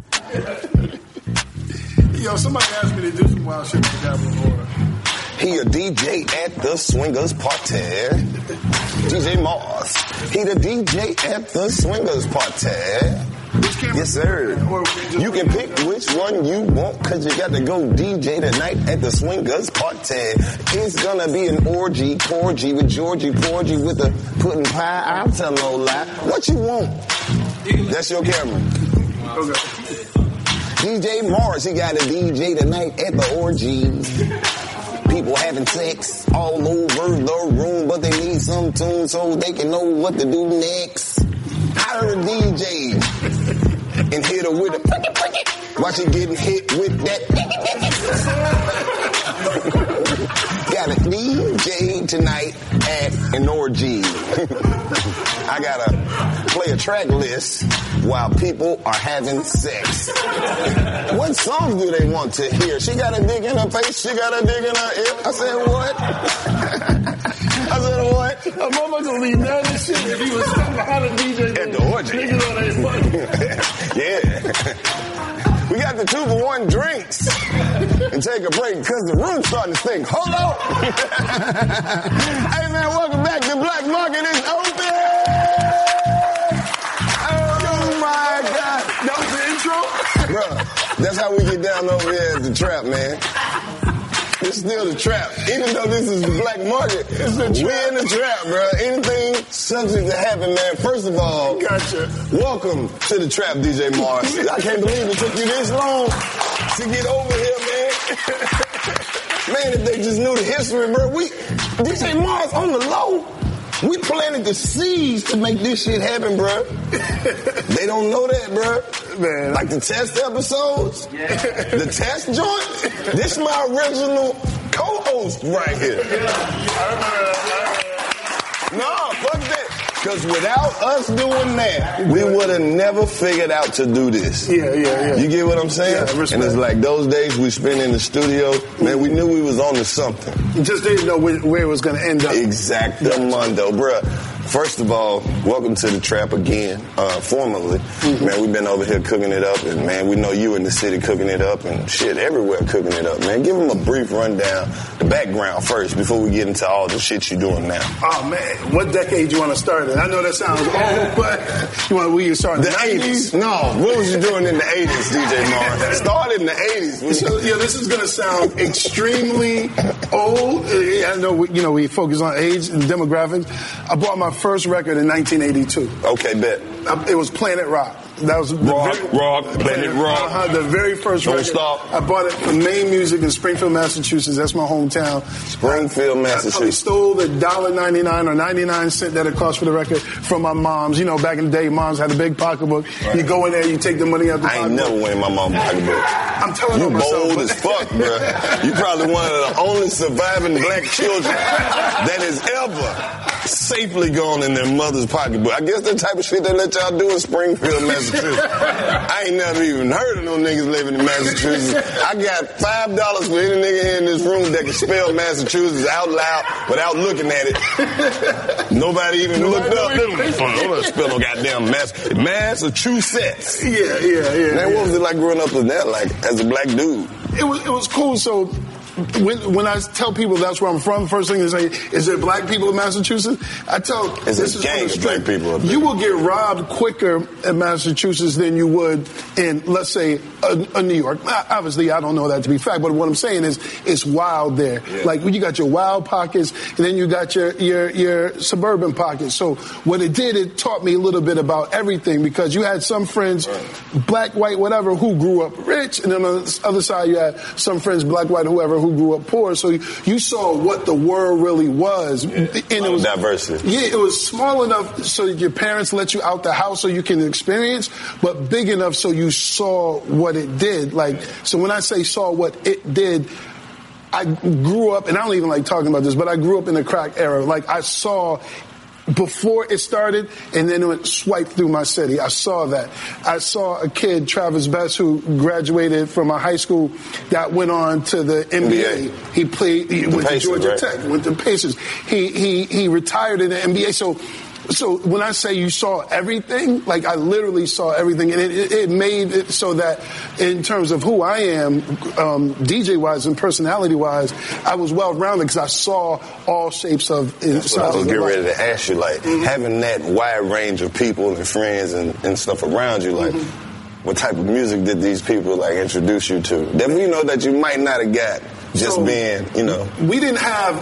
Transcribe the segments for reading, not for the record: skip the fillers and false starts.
Yo, somebody asked me to do some wild shit like that before. He a DJ at the Swingers Party. DJ Mars. He the DJ at the Swingers Party. Yes, sir. You can pick which one you want because you got to go DJ tonight at the Swingers Party. It's going to be an orgy, porgy with Georgie, porgy with the pudding pie. I'll tell no lie. What you want? That's your camera. Okay. DJ Mars, he got a DJ tonight at the orgies. People having sex all over the room, but they need some tune so they can know what to do next. Hire a DJ and hit her with a watch her getting hit with that. Got a DJ tonight at an orgy. I gotta play a track list while people are having sex. What songs do they want to hear? She got a dick in her face, she got a dick in her ear. I said, what? I said, what? A motherfucker gonna be mad as shit if he was behind a DJ. At the orgy. Yeah. We got the 2-for-1 drinks. And take a break because the room's starting to stink. Hold on. Hey, man, welcome back to Black Market is open. Oh, my God. That was the intro? Bruh, that's how we get down over here at the trap, man. It's still the trap. Even though this is the Black Market, we're in the trap, bro. Anything subject to happen, man. First of all, gotcha. Welcome to the trap, DJ Mars. I can't believe it took you this long to get over here, man. Man, if they just knew the history, bro. DJ Mars on the low. We planted the seeds to make this shit happen, bro. They don't know that, bro. Man, like the test episodes, the test joint. This is my original co-host right here. No, fuck that. Because without us doing that, we would have never figured out to do this. Yeah. You get what I'm saying? Yeah, and it's like those days we spent in the studio, man, we knew we was on to something. You just didn't know where it was going to end up. Exactamundo, bruh. First of all, welcome to the trap again, formally. Mm-hmm. Man, we've been over here cooking it up, and man, we know you in the city cooking it up, and shit, everywhere cooking it up, man. Give them a brief rundown, the background first, before we get into all the shit you're doing now. Oh, man, what decade you want to start in? I know that sounds old, but you want to start in the 80s? No, what was you doing in the 80s, DJ Mars? Started in the 80s. So, this is going to sound extremely old. I know, we focus on age and demographics. I bought my first record in 1982. Okay, bet. It was Planet Rock. That was Planet Rock. The very first record. Don't stop. I bought it from Main Music in Springfield, Massachusetts. That's my hometown. Springfield, Massachusetts. I stole the $1.99 or 99 cents that it cost for the record from my mom's. Back in the day, moms had a big pocketbook. Right. You go in there, you take the money out the pocketbook. I ain't never went in my mom's pocketbook. I'm telling you, myself. You bold as fuck, bro. You probably one of the only surviving black children that has ever safely gone in their mother's pocketbook. I guess the type of shit they let y'all do in Springfield, Massachusetts. I ain't never even heard of no niggas living in Massachusetts. I got $5 for any nigga here in this room that can spell Massachusetts out loud without looking at it. Nobody even looked up. Nobody spell no goddamn Massachusetts. Yeah. Man, what was it like growing up with that, like, as a black dude? It was cool, so... When I tell people that's where I'm from, first thing they say, is there black people in Massachusetts? I tell this is gang of black people up there. You will get robbed quicker in Massachusetts than you would in, let's say, a New York. Obviously, I don't know that to be fact, but what I'm saying is it's wild there. Yeah. Like, you got your wild pockets, and then you got your suburban pockets. So what it did, it taught me a little bit about everything, because you had some friends, black, white, whatever, who grew up rich, and then on the other side, you had some friends, black, white, whoever, who grew up poor. So you saw what the world really was. Yeah. And it was diversity. Yeah, it was small enough so that your parents let you out the house so you can experience, but big enough so you saw what it did. Like, so when I say saw what it did, I grew up, and I don't even like talking about this, but I grew up in the crack era. Like, I saw before it started, and then it went swiped through my city. I saw that. I saw a kid, Travis Best, who graduated from a high school that went on to the NBA. He went to Georgia Tech, went to Pacers. He retired in the NBA. So So when I say you saw everything, like I literally saw everything, and it made it so that in terms of who I am, DJ-wise and personality-wise, I was well-rounded because I saw all shapes of. That's what I was getting ready to ask you, like having that wide range of people and friends and stuff around you, like. What type of music did these people like introduce you to? That we know that you might not have got just being, you know. We didn't have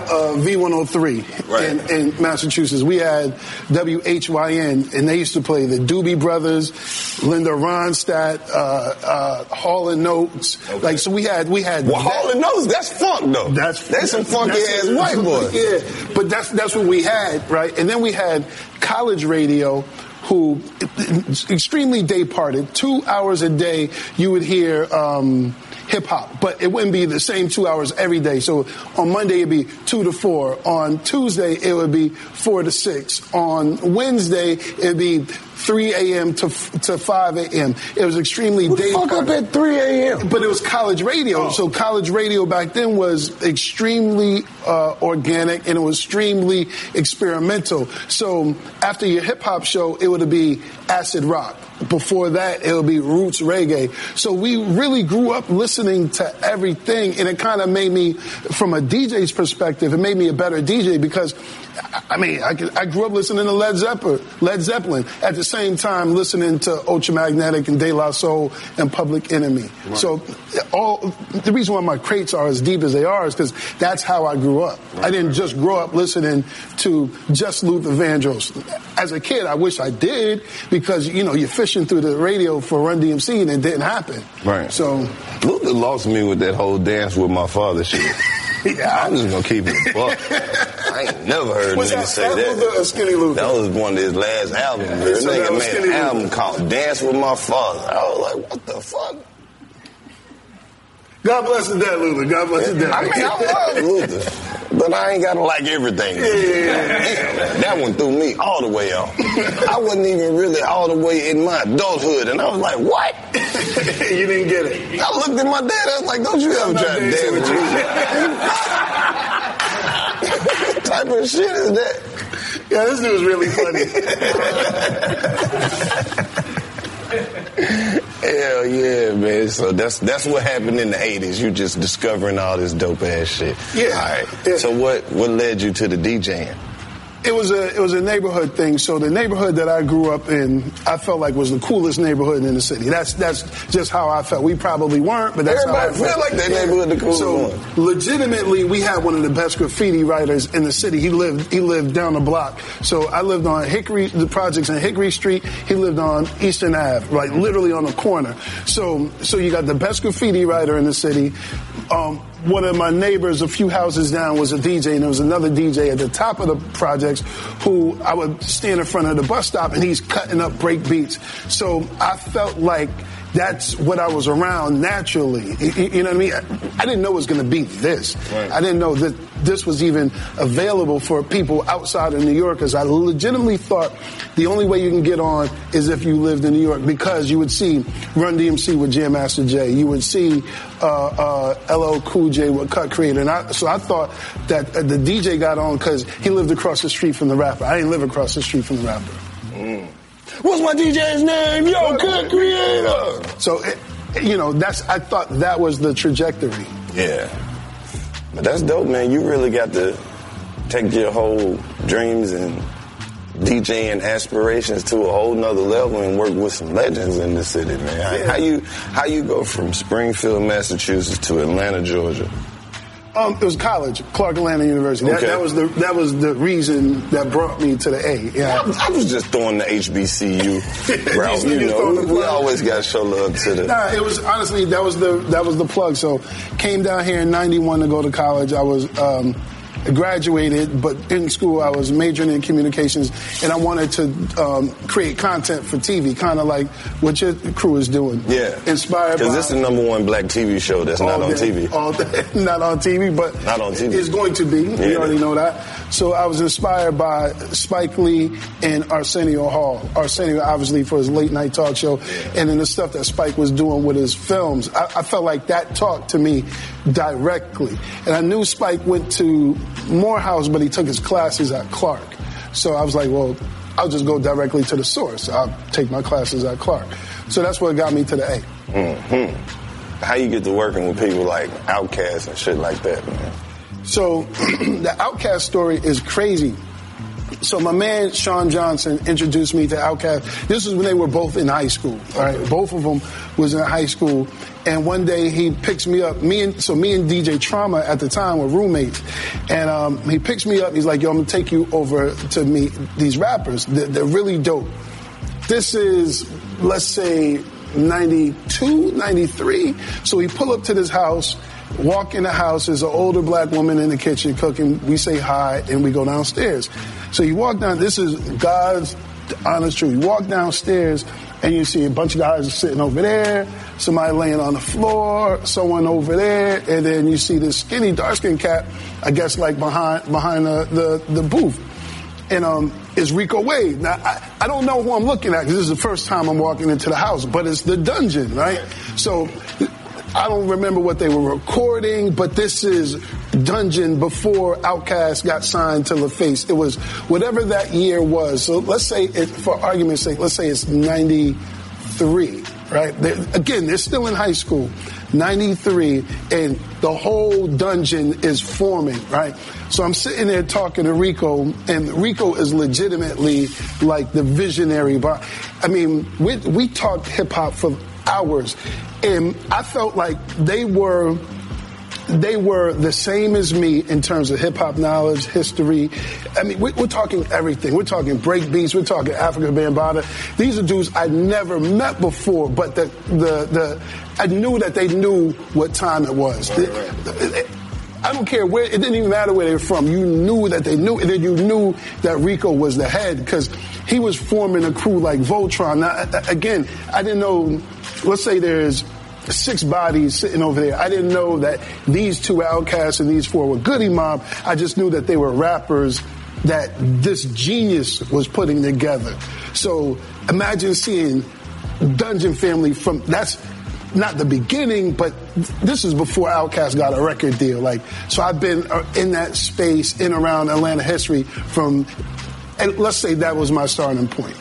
V103 in Massachusetts. We had WHYN, and they used to play the Doobie Brothers, Linda Ronstadt, Hall & Oates. Okay. Like, so we had. Well, Hall & Oates, that's funk though. That's some funky ass white boys. Yeah, but that's what we had, right? And then we had college radio, who extremely day-parted. 2 hours a day, you would hear hip-hop, but it wouldn't be the same 2 hours every day. So on Monday, it'd be 2 to 4. On Tuesday, it would be 4 to 6. On Wednesday, it'd be 3 a.m. to 5 a.m. It was extremely day-parted. Fuck up at 3 a.m. But it was college radio. So college radio back then was extremely organic, and it was extremely experimental. So after your hip-hop show, it would be acid rock. Before that, it would be roots reggae. So we really grew up listening to everything, and it kind of made me, from a DJ's perspective, it made me a better DJ because, I mean, I grew up listening to Led Zeppelin, at the same time listening to Ultramagnetic and De La Soul and Public Enemy. Right. So the reason why my crates are as deep as they are is because that's how I grew up. Right. I didn't just grow up listening to just Luther Vandross. As a kid, I wish I did because, you know, you're fishing through the radio for Run DMC and it didn't happen. Right. So Luther lost me with that whole Dance with My Father shit. Yeah, I'm just gonna keep it a buck. I ain't never heard niggas say that. Luther or Skinny Luther? That was one of his last albums. Yeah, This nigga made made an album called Dance with My Father. I was like, what the fuck? God bless his dad, Luther. God bless his dad. I mean, I love Luther, but I ain't gotta like everything. Yeah. That one threw me all the way off. I wasn't even really all the way in my adulthood, and I was like, what? You didn't get it. I looked at my dad, I was like, don't you ever try to dance with me. What type of shit is that? Yeah, this dude's really funny. Hell yeah, man. So that's what happened in the 80s. You just discovering all this dope ass shit. Yeah. All right. Yeah. So what led you to the DJing? It was a neighborhood thing. So the neighborhood that I grew up in, I felt like was the coolest neighborhood in the city. That's just how I felt. We probably weren't, but that's everybody how I felt. Feel like that neighborhood the coolest one. Legitimately, we had one of the best graffiti writers in the city. He lived down the block. So I lived on the projects in Hickory Street. He lived on Eastern Ave, like literally on the corner. So you got the best graffiti writer in the city. One of my neighbors a few houses down was a DJ, and there was another DJ at the top of the projects who I would stand in front of the bus stop, and he's cutting up break beats. So I felt like that's what I was around naturally. You know what I mean? I didn't know it was going to be this. Right. I didn't know that this was even available for people outside of New York, because I legitimately thought the only way you can get on is if you lived in New York, because you would see Run DMC with Jam Master Jay. You would see LL Cool J with Cut Creator. So I thought that the DJ got on because he lived across the street from the rapper. I didn't live across the street from the rapper. Mm. What's my DJ's name? Yo, Cut Creator. So, I thought that was the trajectory. Yeah. But that's dope, man. You really got to take your whole dreams and DJing aspirations to a whole nother level and work with some legends in the city, man. Yeah. How you go from Springfield, Massachusetts to Atlanta, Georgia? It was college, Clark Atlanta University. Okay. That was the reason that brought me to the A. Yeah. I was just throwing the HBCU route. We always got to show love to the. Nah, it was honestly that was the plug. So came down here in '91 to go to college. I was graduated, but in school I was majoring in communications, and I wanted to create content for TV, kind of like what your crew is doing. Yeah. Inspired by... Because this is the #1 black TV show that's not on TV. Not on TV, but not on TV. It's going to be. You already know that. So I was inspired by Spike Lee and Arsenio Hall. Arsenio, obviously, for his late night talk show, and then the stuff that Spike was doing with his films. I felt like that talked to me directly. And I knew Spike went to Morehouse, but he took his classes at Clark. So I was like, well, I'll just go directly to the source. I'll take my classes at Clark. So that's what got me to the A. Mm-hmm. How you get to working with people like Outkast and shit like that, man? So the Outkast story is crazy. So my man Sean Johnson introduced me to Outkast. This was when they were both in high school. All right, both of them was in high school. And one day he picks me up. Me and DJ Trauma at the time were roommates. And he picks me up. He's like, yo, I'm gonna take you over to meet these rappers. They're really dope. This is, let's say, 92, 93. So we pull up to this house. Walk in the house, there's an older black woman in the kitchen cooking. We say hi, and we go downstairs. So you walk down, this is God's honest truth. You walk downstairs, and you see a bunch of guys sitting over there, somebody laying on the floor, someone over there, and then you see this skinny, dark-skinned cat, I guess, like behind the booth. And it's Rico Wade. Now, I don't know who I'm looking at, because this is the first time I'm walking into the house, but it's the dungeon, right? So I don't remember what they were recording, but this is Dungeon before Outkast got signed to LaFace. It was whatever that year was. So let's say, for argument's sake, let's say it's 93, right? They're still in high school, 93, and the whole Dungeon is forming, right? So I'm sitting there talking to Rico, and Rico is legitimately like the visionary. But I mean, we talked hip hop for hours. And I felt like they were the same as me in terms of hip-hop knowledge, history. I mean, we're talking everything. We're talking break beats. We're talking Africa Bambaataa. These are dudes I'd never met before, but I knew that they knew what time it was. I don't care where, it didn't even matter where they were from. You knew that they knew, and then you knew that Rico was the head, because he was forming a crew like Voltron. Now, again, I didn't know, let's say there's 6 bodies sitting over there. I didn't know that these 2 Outcasts and these 4 were Goody Mob. I just knew that they were rappers that this genius was putting together. So imagine seeing Dungeon Family from, that's not the beginning, but this is before Outkast got a record deal. Like, so I've been in that space, in around Atlanta history from, and let's say that was my starting point.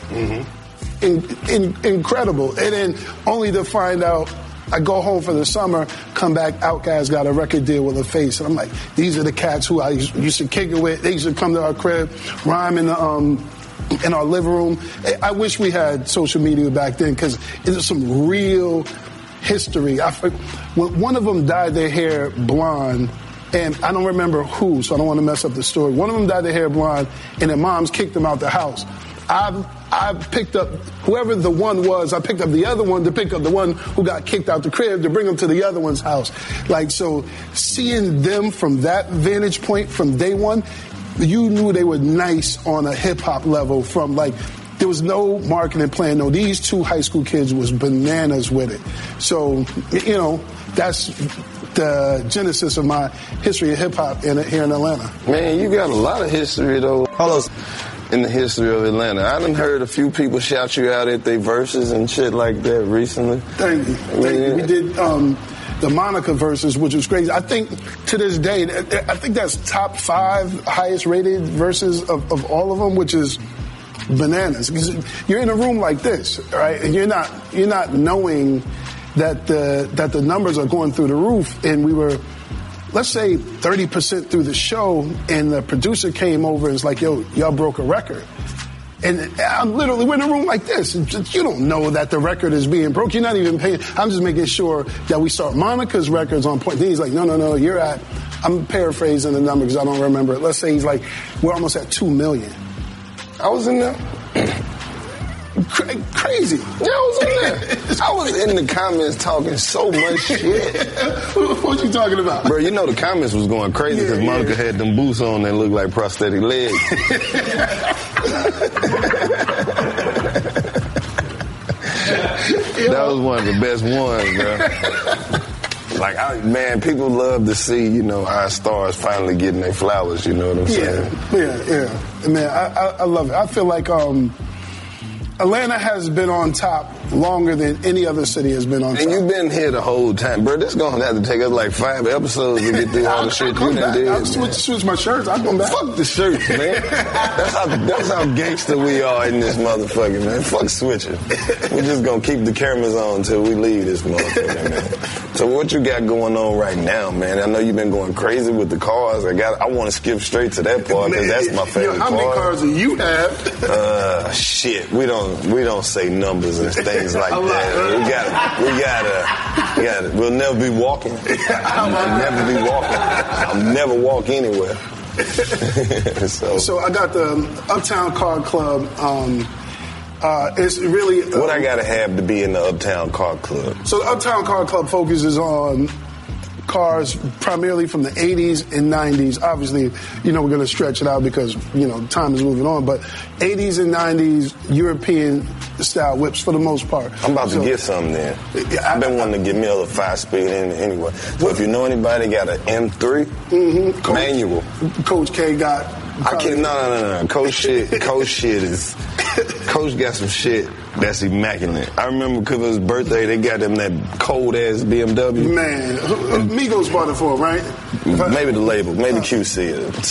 Mm-hmm. Incredible. And then only to find out, I go home for the summer, come back, Outkast got a record deal with LaFace. And I'm like, these are the cats who I used to kick it with. They used to come to our crib, rhyme in our living room. I wish we had social media back then, because there's some real history. When one of them dyed their hair blonde, and I don't remember who, so I don't want to mess up the story. One of them dyed their hair blonde, and their moms kicked them out the house. I picked up whoever the one was. I picked up the other one to pick up the one who got kicked out the crib to bring them to the other one's house. Like, so seeing them from that vantage point from day one, you knew they were nice on a hip hop level. From like, there was no marketing plan. No, these 2 high school kids was bananas with it. So, you know, that's the genesis of my history of hip hop here in Atlanta. Man, you got a lot of history though. In the history of Atlanta. I done heard a few people shout you out at their verses and shit like that recently. Thank you. We did the Monica verses, which was crazy. I think to this day, I think that's top 5 highest rated verses of all of them, which is bananas. Because you're in a room like this, right? And you're not knowing that the numbers are going through the roof. And we were, let's say 30% through the show, and the producer came over and was like, yo, y'all broke a record. And we're in a room like this. You don't know that the record is being broke. You're not even paying. I'm just making sure that we start Monica's records on point. Then he's like, no, you're at, I'm paraphrasing the number because I don't remember it. Let's say he's like, we're almost at 2 million. I was in there. Crazy. Yeah, I was in there. I was in the comments talking so much shit. What you talking about? Bro, you know the comments was going crazy because Monica had them boots on that looked like prosthetic legs. That was one of the best ones, bro. Like, man, people love to see, you know, our stars finally getting their flowers, you know what I'm saying? Yeah. Man, I love it. I feel like Atlanta has been on top longer than any other city has been on top. And you've been here the whole time. Bro, this going to have to take us like 5 episodes to get through all the shit you done did. I'll switch my shirts. I'll come back. Fuck the shirts, man. That's how gangster we are in this motherfucker, man. Fuck switching. We're just going to keep the cameras on until we leave this motherfucker, man. So what you got going on right now, man? I know you've been going crazy with the cars. I want to skip straight to that part because that's my favorite part. How many cars do you have? Shit. We don't say numbers and things like that. We gotta. We'll never be walking. I'll never be walking. I'll never walk anywhere. So I got the Uptown Car Club. It's really what I gotta have to be in the Uptown Car Club. So the Uptown Car Club focuses on cars primarily from the 80s and 90s. Obviously, we're going to stretch it out because, time is moving on. But 80s and 90s European-style whips for the most part. I'm about to get some then. I've been wanting to get me a 5-speed anyway. So if you know anybody got an M3 manual. Coach K got... I can't. No. Coach got some shit that's immaculate. I remember because of his birthday, they got him that cold ass BMW. Man, Migos bought it for him, right? Maybe the label, maybe QC.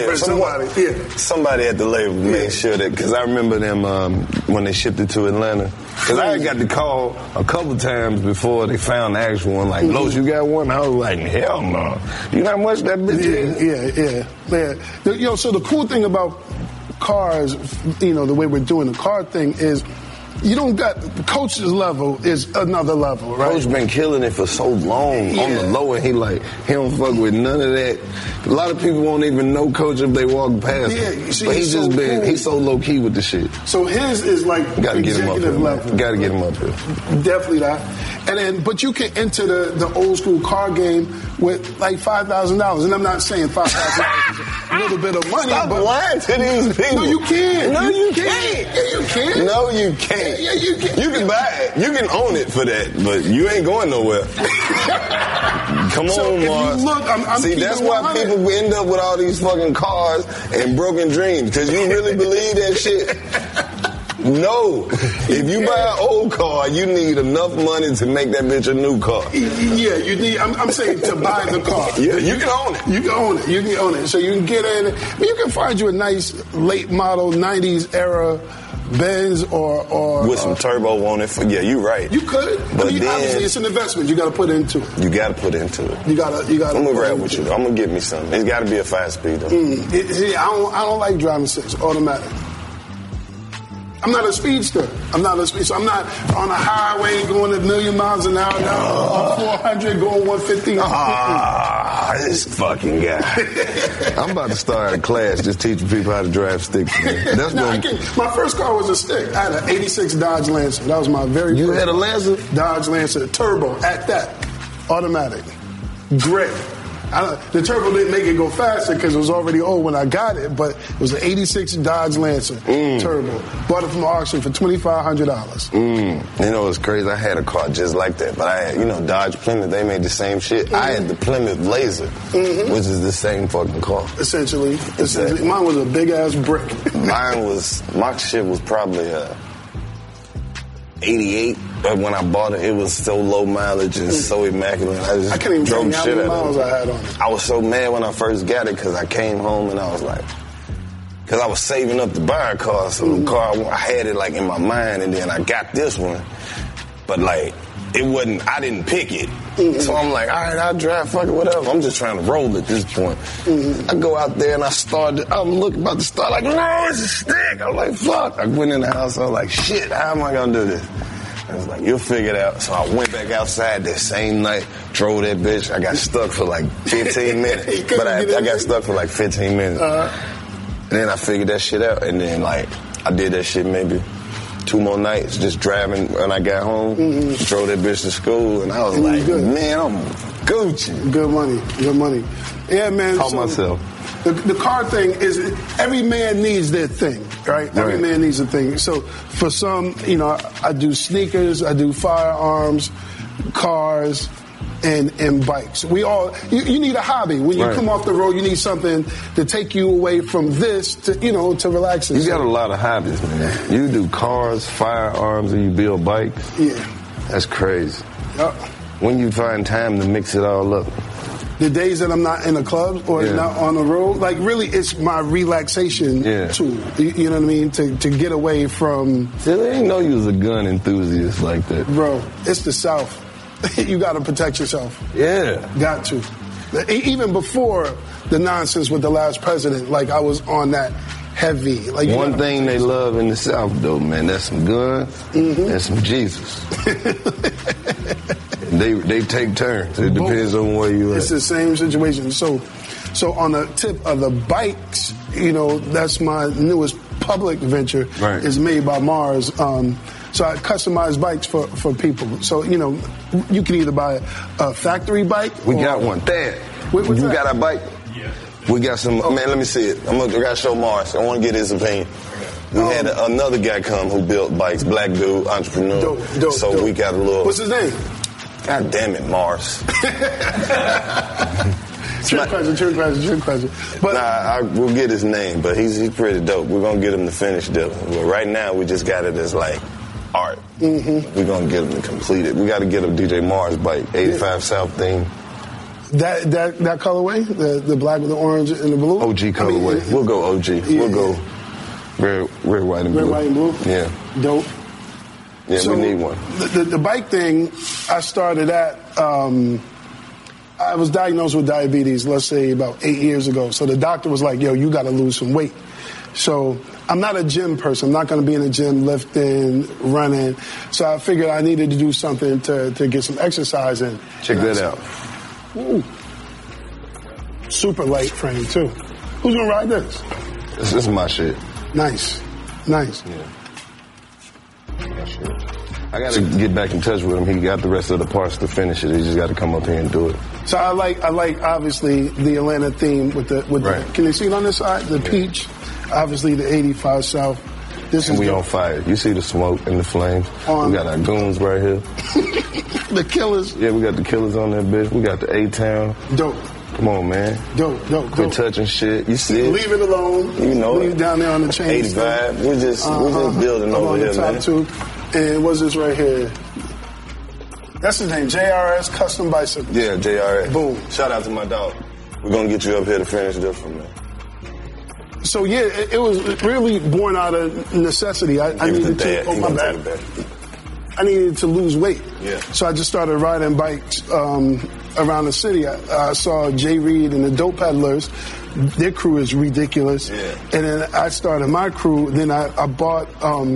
Somebody at the label made sure that, because I remember them when they shipped it to Atlanta. Because I got the call a couple times before they found the actual one. Like, Los, you got one? I was like, hell no. You know how much that bitch is? Yeah. So the cool thing about cars, the way we're doing the car thing is, you don't got Coach's level is another level, right? Coach been killing it for so long on the low end. He don't fuck with none of that. A lot of people won't even know Coach if they walk past him. But he's so low key with the shit. So his is like executive level. Gotta get him up here. Definitely that. And then, but you can enter the old school car game with like $5,000. And I'm not saying $5,000 is a little bit of money. Stop lying to these people. No, you can't. No, you can't. Yeah, you can. No, you can't. Yeah, you can. You can buy it. You can own it for that, but you ain't going nowhere. Come on, Mars. I'm See, that's why people end up with all these fucking cars and broken dreams, because you really believe that shit. No. If you buy an old car, you need enough money to make that bitch a new car. Yeah, you need. I'm saying to buy the car. Yeah, you can own it. You can own it. You can own it. So you can get in. But you can find you a nice late model 90s era Benz or with some turbo on it. You're right. You could. But obviously it's an investment. You got to put into it. You got to put into it. You got to. I'm gonna rap with you. I'm gonna get me something. It's got to be a 5-speed though. I don't like driving 6 automatic. I'm not a speedster. So I'm not on a highway going a million miles an hour now. On 400 going 150. This fucking guy. I'm about to start a class just teaching people how to drive sticks. Man. My first car was a stick. I had an 86 Dodge Lancer. That was my very first. You had a Lancer? Dodge Lancer, turbo at that, automatic, gray. The turbo didn't make it go faster because it was already old when I got it, but it was an 86 Dodge Lancer turbo. Bought it from the auction for $2,500. You know what's crazy? I had a car just like that, but I had, Dodge Plymouth, they made the same shit. I had the Plymouth Blazer, which is the same fucking car. Essentially. Mine was a big-ass brick. My shit was probably 88, but when I bought it, it was so low mileage and so immaculate. I can't even tell you how many miles I had on it. I was so mad when I first got it because I came home and I was like, because I was saving up to buy a car, so the car, I had it like in my mind, and then I got this one, but like, I didn't pick it. So I'm like, all right, I'll drive, fuck it, whatever. I'm just trying to roll at this point. I go out there and I'm about to start like, no, it's a stick. I'm like, fuck. I went in the house, I was like, shit, how am I going to do this? I was like, you'll figure it out. So I went back outside that same night, drove that bitch. I got stuck for like 15 minutes. But I got stuck for like 15 minutes. And then I figured that shit out. And then like, I did that shit maybe 2 more nights, just driving when I got home, drove that bitch to school, and I was like, man, I'm Gucci. Good money. Yeah, man. Call myself. The car thing is, every man needs their thing, right? Every man needs a thing. So for some, I do sneakers, I do firearms, cars, and bikes. We all, you need a hobby. When you come off the road, you need something to take you away from this to relax. You got a lot of hobbies, man. You do cars, firearms, and you build bikes. Yeah. That's crazy. Yep. When you find time to mix it all up? The days that I'm not in a club or not on the road, like really it's my relaxation tool. You know what I mean? To get away from... See, I didn't know you was a gun enthusiast like that. Bro, it's the South. You got to protect yourself. Yeah. Got to. Even before the nonsense with the last president, like I was on that heavy. Like one thing they love in the South, though, man, that's some guns and some Jesus. They take turns. It depends on where you at. It's the same situation. So on the tip of the bikes, that's my newest public venture. Right. Is made by Mars. So I customize bikes for people. So, you can either buy a factory bike. We got one. Dad, you got our bike? Yeah. We got some, man, let me see it. I got to show Mars. I want to get his opinion. We had another guy come who built bikes, black dude, entrepreneur. Dope. We got a little... What's his name? God damn it, Mars. Trick question. But we'll get his name, but he's pretty dope. We're going to get him to finish the... Well, right now, we just got it as like art. We're going to get him to complete it. We got to get a DJ Mars bike, 85 South theme. That colorway, the black with the orange and the blue? OG colorway. We'll go OG. We'll go red, white, and blue. Red, white, and blue? Yeah. Dope. Yeah, so we need one. The bike thing, I started at, I was diagnosed with diabetes, let's say about 8 years ago. So the doctor was like, yo, you got to lose some weight. So I'm not a gym person. I'm not going to be in a gym lifting, running. So I figured I needed to do something to get some exercise in. Check that out. Ooh. Super light frame, too. Who's going to ride this? This is my shit. Nice. Yeah. I got to get back in touch with him. He got the rest of the parts to finish it. He just got to come up here and do it. So I like obviously the Atlanta theme with the can you see it on this side? The peach, obviously the 85 South. This and we on fire. You see the smoke and the flames. We got our goons right here. The killers. Yeah, we got the killers on that bitch. We got the A-Town. Dope. Come on, man. Dope. Quit touching shit. You see it. Leave it alone. Leave it down there on the chain. 85. We're just building over here, man. Too. And what's this right here? That's his name, JRS Custom Bicycles. Yeah, JRS. Boom. Shout out to my dog. We're going to get you up here to finish this from there. So, yeah, it was really born out of necessity. I needed to... I needed to lose weight. Yeah. So I just started riding bikes around the city. I saw Jay Reed and the Dope Peddlers. Their crew is ridiculous. Yeah. And then I started my crew. Then I bought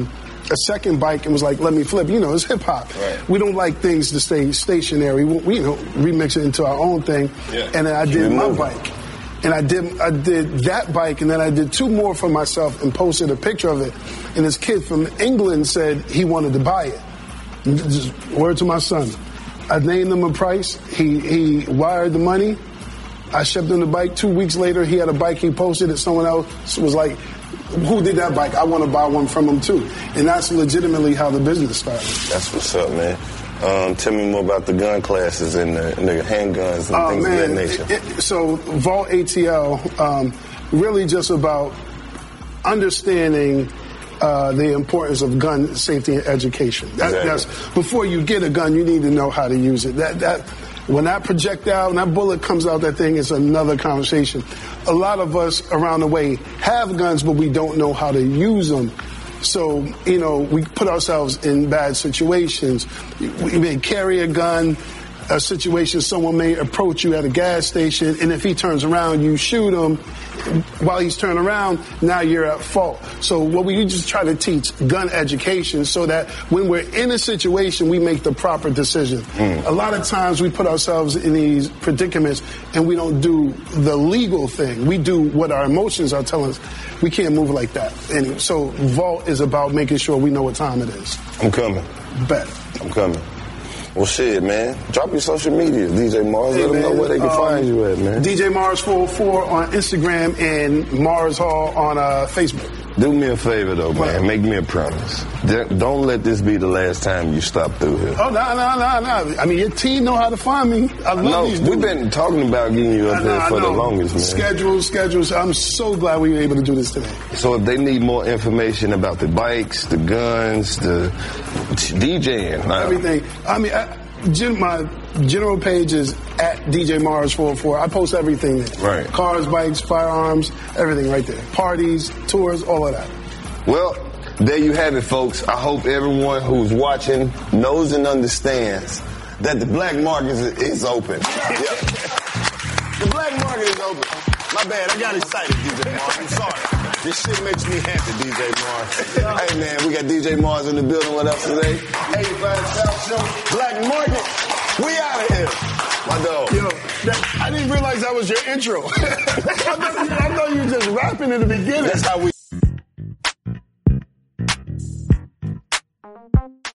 a second bike and was like, let me flip. It's hip hop. Right. We don't like things to stay stationary. We remix it into our own thing. Yeah. And then I did my bike. And I did that bike, and then I did two more for myself and posted a picture of it. And this kid from England said he wanted to buy it. Just word to my son. I named him a price. He wired the money. I shipped him the bike. 2 weeks later, he had a bike he posted that someone else was like, who did that bike? I want to buy one from him too. And that's legitimately how the business started. That's what's up, man. Tell me more about the gun classes and the handguns and things of that nature. So Vault ATL, really just about understanding the importance of gun safety and education. That's before you get a gun, you need to know how to use it. When that projectile, when that bullet comes out that thing, it's another conversation. A lot of us around the way have guns, but we don't know how to use them. So, we put ourselves in bad situations. We may carry a gun, a situation, someone may approach you at a gas station, and if he turns around, you shoot him. While he's turning around, now you're at fault. So what we just try to teach gun education so that when we're in a situation, we make the proper decision. A lot of times we put ourselves in these predicaments and we don't do the legal thing. We do what our emotions are telling us. We can't move like that. And so Vault is about making sure we know what time it is. I'm coming. Bet. I'm coming. Well, shit, man. Drop your social media, DJ Mars. Let them know where they can find you at, man. DJ Mars 404 on Instagram and Mars Hall on Facebook. Do me a favor, though, man. Make me a promise. Don't let this be the last time you stop through here. Oh, no. I mean, your team know how to find me. I love these dudes. We've been talking about getting you up there for the longest, man. Schedules. I'm so glad we were able to do this today. So if they need more information about the bikes, the guns, the DJing. Everything. I mean, my general page is at DJ Mars 404. I post everything there. Right. Cars, bikes, firearms, everything right there. Parties, tours, all of that. Well, there you have it, folks. I hope everyone who's watching knows and understands that the black market is open. Yeah. The black market is open. My bad, I got excited, DJ Mars. I'm sorry. This shit makes me happy, DJ Mars. Hey, man, we got DJ Mars in the building with us today. 85 South Show, Black Market. We out of here. My dog. Yo, I didn't realize that was your intro. I thought you were just rapping in the beginning. That's how we...